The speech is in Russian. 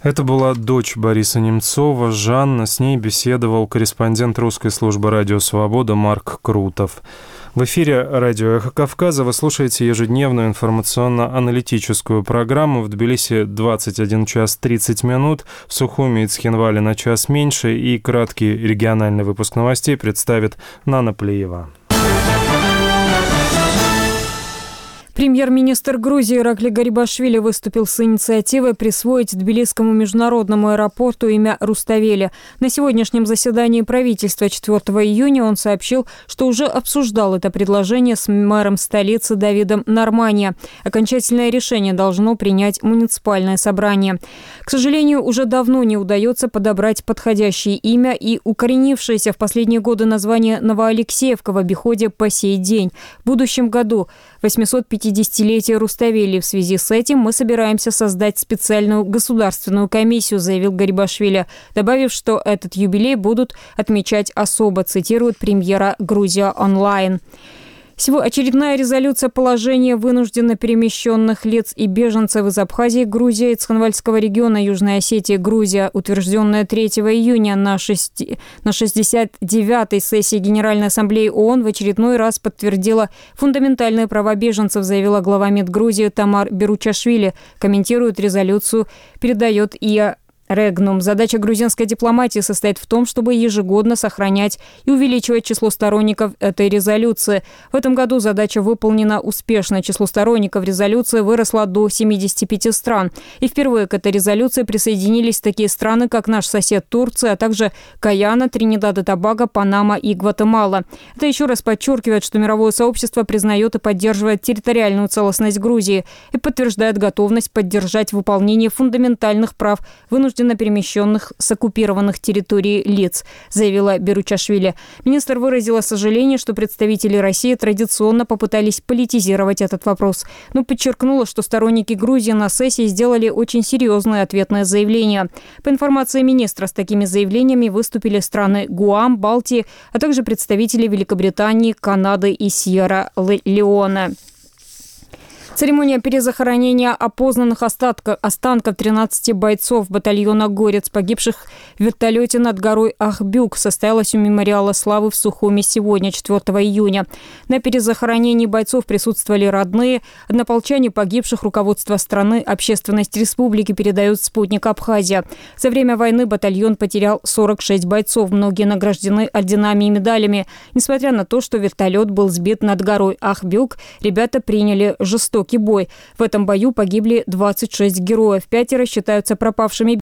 Это была дочь Бориса Немцова, Жанна. С ней беседовал корреспондент русской службы «Радио Свобода» Марк Крутов. В эфире радио «Эхо Кавказа» вы слушаете ежедневную информационно-аналитическую программу. В Тбилиси 21 час 30 минут, в Сухуми и Цхинвале на час меньше, и краткий региональный выпуск новостей представит Нана Плиева. Премьер-министр Грузии Иракли Гарибашвили выступил с инициативой присвоить Тбилисскому международному аэропорту имя Руставели. На сегодняшнем заседании правительства 4 июня он сообщил, что уже обсуждал это предложение с мэром столицы Давидом Нормания. Окончательное решение должно принять муниципальное собрание. К сожалению, уже давно не удается подобрать подходящее имя, и укоренившееся в последние годы название Новоалексеевка в обиходе по сей день. В будущем году 850-летие Руставели. В связи с этим мы собираемся создать специальную государственную комиссию, заявил Гарибашвили, добавив, что этот юбилей будут отмечать особо, цитирует премьера «Грузия онлайн». Очередная резолюция положения вынужденно перемещенных лиц и беженцев из Абхазии, Грузии и Цхинвальского региона Южной Осетии, Грузия, утвержденная 3 июня на 69-й сессии Генеральной Ассамблеи ООН, в очередной раз подтвердила фундаментальные права беженцев, заявила глава МИД Грузии Тамар Беручашвили. Комментирует резолюцию, передает ИА Регнум. Задача грузинской дипломатии состоит в том, чтобы ежегодно сохранять и увеличивать число сторонников этой резолюции. В этом году задача выполнена успешно. Число сторонников резолюции выросло до 75 стран. И впервые к этой резолюции присоединились такие страны, как наш сосед Турция, а также Гайана, Тринидад и Тобаго, Панама и Гватемала. Это еще раз подчеркивает, что мировое сообщество признает и поддерживает территориальную целостность Грузии и подтверждает готовность поддержать выполнение фундаментальных прав вынужденно перемещенных с оккупированных территорий лиц, заявила Беручашвили. Министр выразила сожаление, что представители России традиционно попытались политизировать этот вопрос, но подчеркнула, что сторонники Грузии на сессии сделали очень серьезное ответное заявление. По информации министра, с такими заявлениями выступили страны Гуам, Балтии, а также представители Великобритании, Канады и Сьерра-Леоне. Церемония перезахоронения опознанных останков 13 бойцов батальона «Горец», погибших в вертолете над горой Ахбюк, состоялась у мемориала славы в Сухуми сегодня, 4 июня. На перезахоронении бойцов присутствовали родные, однополчане погибших, руководство страны, общественность республики, передают спутник Абхазия. За время войны батальон потерял 46 бойцов, многие награждены орденами и медалями. Несмотря на то, что вертолет был сбит над горой Ахбюк, ребята приняли жестокий бой. В этом бою погибли 26 героев, 5 считаются пропавшими